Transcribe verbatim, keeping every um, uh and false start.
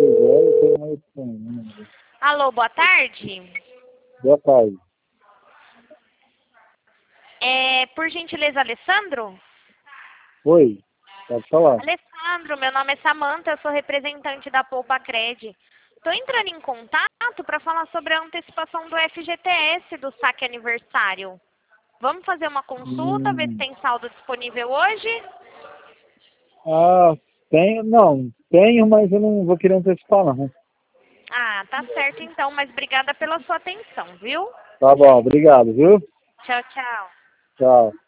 quiser, eu tenho uma opção. Alô, boa tarde. Boa tarde. É, por gentileza, Alessandro? Oi, pode falar. Alessandro, meu nome é Samanta, eu sou representante da Poupa Cred. Estou entrando em contato para falar sobre a antecipação do F G T S do saque aniversário. Vamos fazer uma consulta, ver se Hum. tem saldo disponível hoje? Ah, tenho, não, tenho, mas eu não vou querer antecipar, não. Ah, tá certo então, mas obrigada pela sua atenção, viu? Tá bom, obrigado, viu? Tchau, tchau. Tchau.